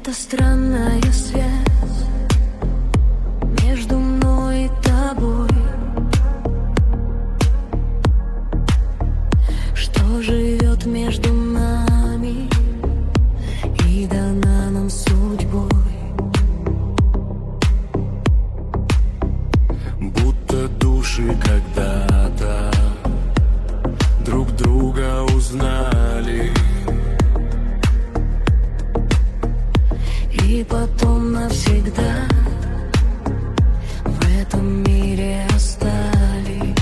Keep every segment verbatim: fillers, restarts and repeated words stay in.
Это странная связь между мной и тобой, что живет между нами и дана нам судьбой. Будто души когда-то друг друга узнали и потом навсегда в этом мире остались.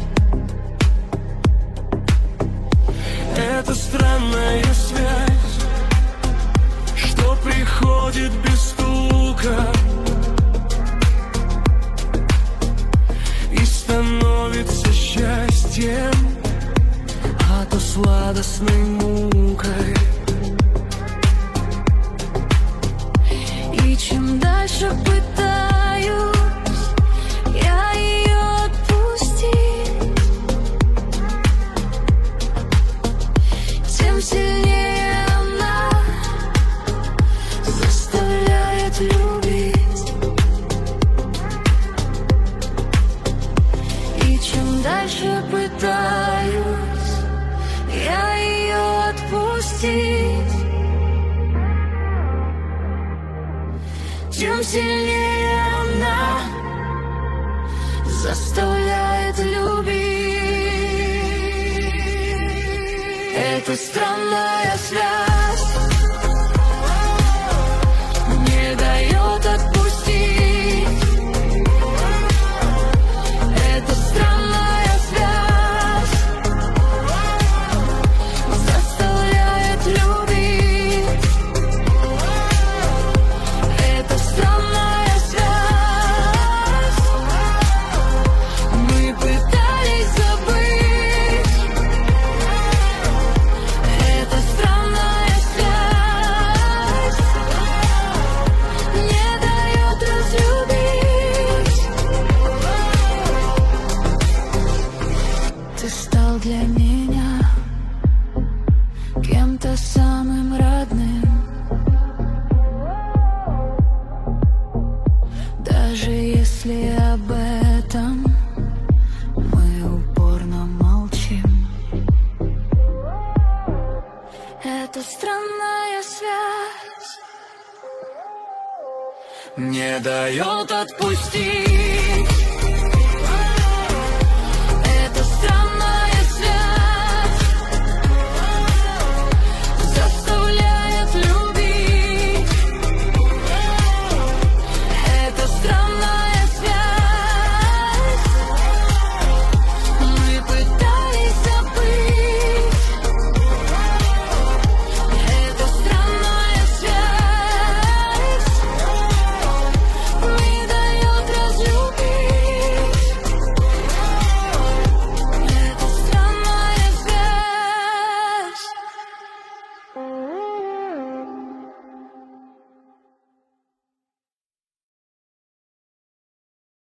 Это странная связь, что приходит без стука и становится счастьем, а то сладостной мукой. И чем дальше пытаюсь я ее отпустить, тем сильнее она заставляет любить. И чем дальше пытаюсь я ее отпустить, тем сильнее она заставляет любить. Это странная связь не дает отпустить. Это странная связь заставляет любить. Это странная связь, мы пытались забыть. Это странная связь не дает разлюбить. Ты стал для меня кем-то самым родным, даже если об этом мы упорно молчим. Это странная связь Не дает отпустить.